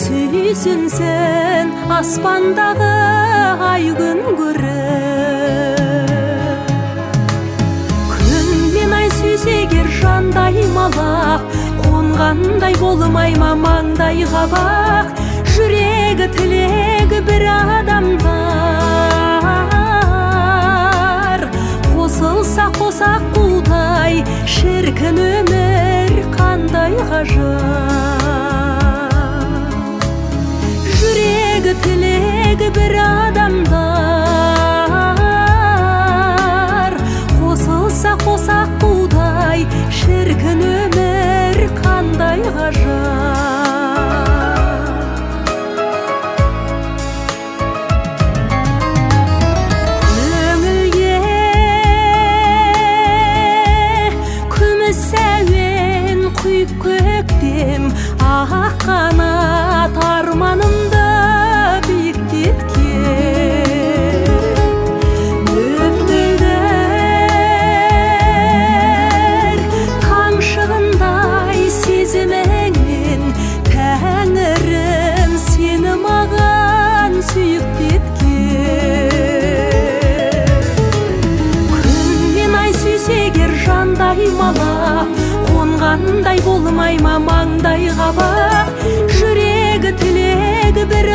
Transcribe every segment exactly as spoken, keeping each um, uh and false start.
сүйсінсін аспандағы ай күн көріп. Күн мен ай сүйсегер жандай малақ, қонғандай болмай ма маңдай қабақ. Жүрегі тілегі бір адамдар, қосылса қосақ қудай, шіркін өмір қандай ғажап. Жүрегі тілегі бір адамдар, қосылса қосақ қудай, шіркін өмір қандай ғажап. Көктем ақ қанат арманымды биіктеткен. Мөңкілдір таңшығындай сезіміңнен, Тәңірім сені маған сүйіктеткен. Күн мен ай сүйсегер жандай малақ, қонғандай болмай ма маңдай қабақ. Жүрегі тілегі бір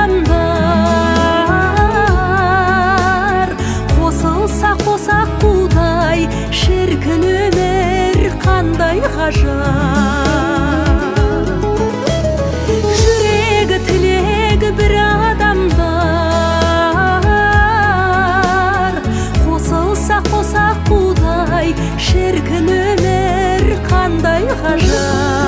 адамдар, қосылса қосақ қудай, шіркін өмір қандай ғажап. Жүрегі тілегі бір адамдар, қосылса қосақ қудай, шіркін өмір қандай ғажап.